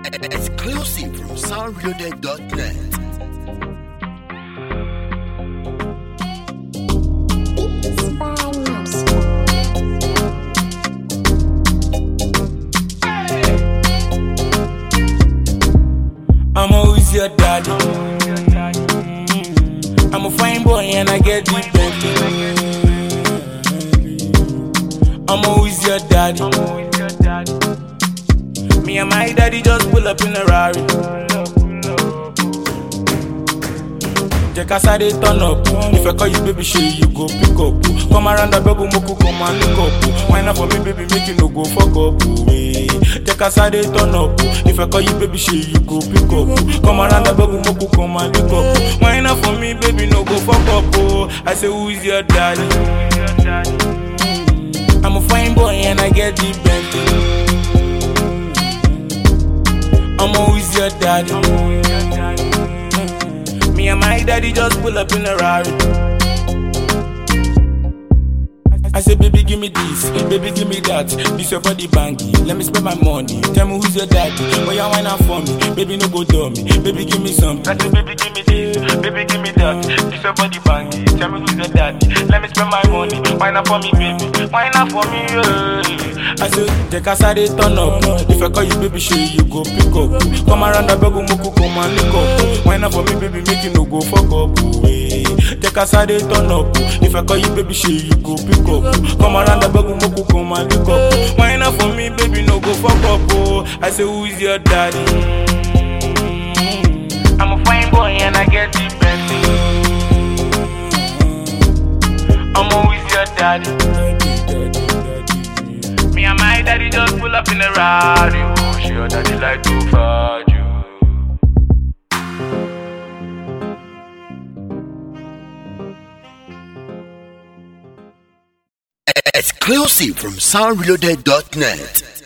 Exclusive from soundreloaded.net. I'm always your daddy. I'm a fine boy and I get deep Bentley. I'm always your daddy. Me and my daddy just pull up in a Rari. Check as I dey turn up. If I call you baby, shey you go pick up. Come around the bubble, moku come and look up. Why not for me, baby, make you no go fuck up. Check as I dey turn up. If I call you baby, shey you go pick up. Come around the bubble, moku come and look up. Why not for me, baby, no go fuck up. I say who is your daddy? I'm a fine boy and I get deep Bentley. I'm always your daddy. Me and my daddy just pull up in a Rari. I say, baby, give me this, baby, give me that. This your body bangy, let me spend my money. Tell me who's your daddy, oh you wine up for me. Baby, no go dummy, baby, give me some. I say, baby, give me this, baby, give me that. This your body bangy, tell me who's your daddy. Let me spend my money, wine up for me, baby, wine up for me, yeah. I say, check as I dey turn up. If I call you baby, shey you go pick up. Come around the bubble, moku come and look up. Wine up for me, baby, make you no go fuck up. Check as I dey turn up. If I call you baby, shey you go pick up. Come around the bubble, moku come and look up. Wine up for me, baby, no go fuck up. I say, who is your daddy? I'm a fine boy and I get deep Bentley. I'm always your daddy. Me and my daddy just pull up in a Rari. She your daddy like to fight you. Exclusive from soundreloaded.net.